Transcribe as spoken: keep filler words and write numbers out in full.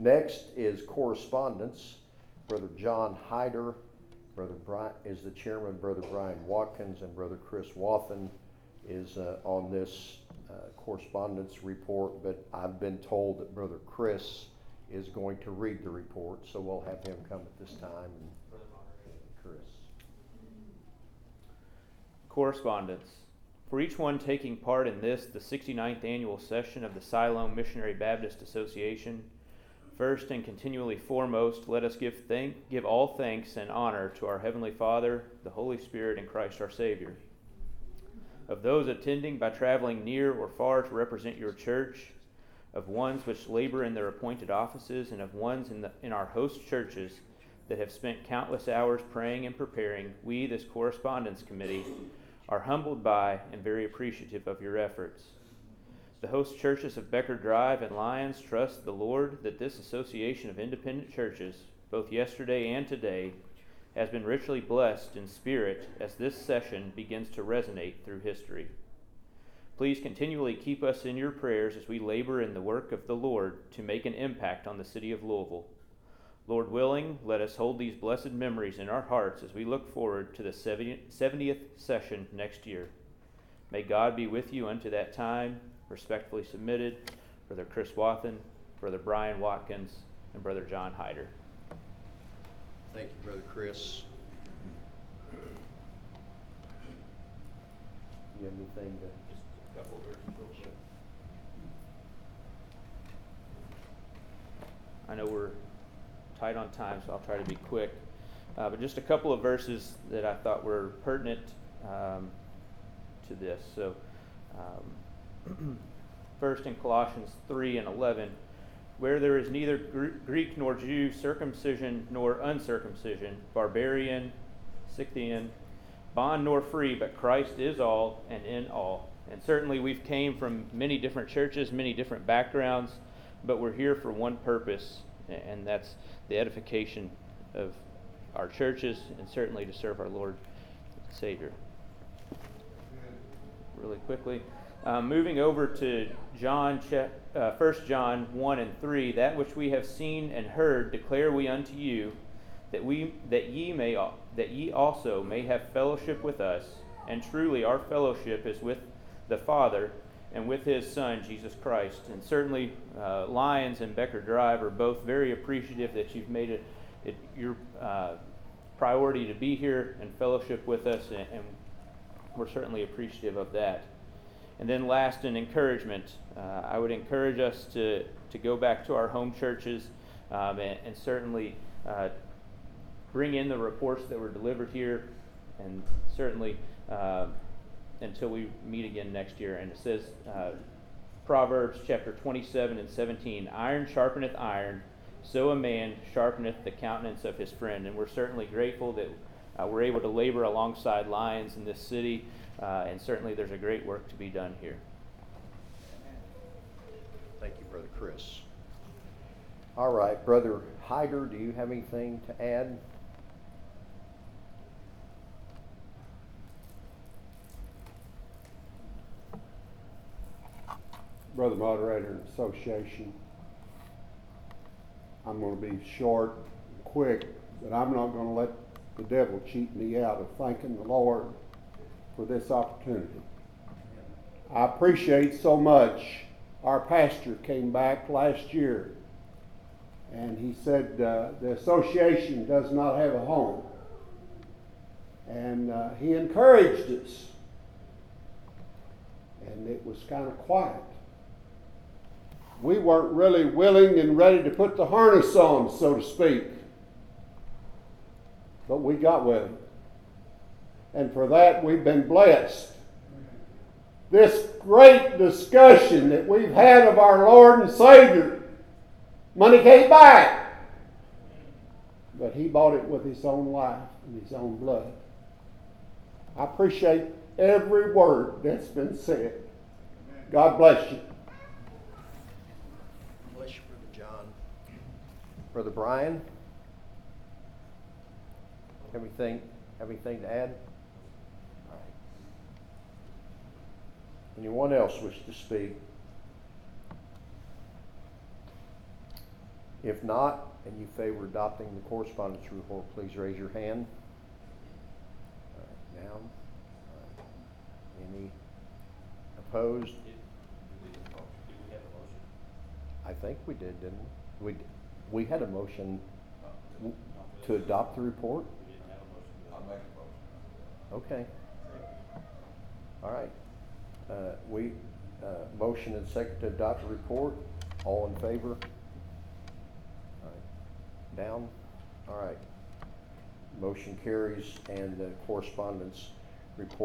Next is correspondence. Brother John Hyder, Brother Brian is the chairman. Brother Brian Watkins and Brother Chris Wathen is uh, on this uh, correspondence report, but I've been told that Brother Chris is going to read the report, so we'll have him come at this time. And Chris. Correspondence. For each one taking part in this, the sixty-ninth annual session of the Siloam Missionary Baptist Association, first and continually foremost, let us give thank, give all thanks and honor to our Heavenly Father, the Holy Spirit, and Christ our Savior. Of those attending by traveling near or far to represent your church, of ones which labor in their appointed offices, and of ones in, the, in our host churches that have spent countless hours praying and preparing, we, this correspondence committee, are humbled by and very appreciative of your efforts. The host churches of Becker Drive and Lyons trust the Lord that this association of independent churches, both yesterday and today, has been richly blessed in spirit as this session begins to resonate through history. Please continually keep us in your prayers as we labor in the work of the Lord to make an impact on the city of Louisville. Lord willing, let us hold these blessed memories in our hearts as we look forward to the seventieth session next year. May God be with you unto that time. Respectfully submitted, Brother Chris Wathen, Brother Brian Watkins, and Brother John Hyder. Thank you, Brother Chris. You have anything to... Just a couple of verses. I know we're tight on time, so I'll try to be quick. Uh, but just a couple of verses that I thought were pertinent um, to this. So, um, first in Colossians three and eleven, where there is neither Greek nor Jew, circumcision nor uncircumcision, barbarian, Scythian, bond nor free, but Christ is all and in all. And certainly we've came from many different churches, many different backgrounds, but we're here for one purpose, and that's the edification of our churches and certainly to serve our Lord and Savior. Really quickly, uh, moving over to John, uh, First John one and three, that which we have seen and heard declare we unto you, that we that ye may that ye also may have fellowship with us, and truly our fellowship is with the Father and with His Son Jesus Christ. And certainly uh, Lyons and Becker Drive are both very appreciative that you've made it, it your uh, priority to be here and fellowship with us, and, and we're certainly appreciative of that. And then last, an encouragement. Uh, I would encourage us to, to go back to our home churches um, and, and certainly uh, bring in the reports that were delivered here, and certainly uh, until we meet again next year. And it says, uh, Proverbs chapter twenty-seven and seventeen, iron sharpeneth iron, so a man sharpeneth the countenance of his friend. And we're certainly grateful that uh, we're able to labor alongside Lyons in this city, uh, and certainly there's a great work to be done here. Thank you, Brother Chris. All right, Brother Hyder, do you have anything to add? Brother Moderator and Association, I'm going to be short and quick, but I'm not going to let the devil cheat me out of thanking the Lord for this opportunity. I appreciate so much. Our pastor came back last year and he said uh, the association does not have a home. And uh, he encouraged us. And it was kind of quiet. We weren't really willing and ready to put the harness on, so to speak. But we got with it. And for that, we've been blessed. This great discussion that we've had of our Lord and Savior, money came back. But He bought it with His own life and His own blood. I appreciate every word that's been said. God bless you. Bless you, Brother John. Brother Brian, have anything, have anything to add? All right. Anyone else wish to speak? If not, and you favor adopting the correspondence report, please raise your hand. All right, down. All right. Any opposed? Did, did we, did we have a motion? I think we did, didn't we? We, d- we had a motion Uh, w- no, to adopt the report? We didn't have a motion. I'll make a motion. Okay. All right. Uh, we, uh, motion and second to adopt the report. All in favor? All right. Down? All right. Motion carries and the correspondence report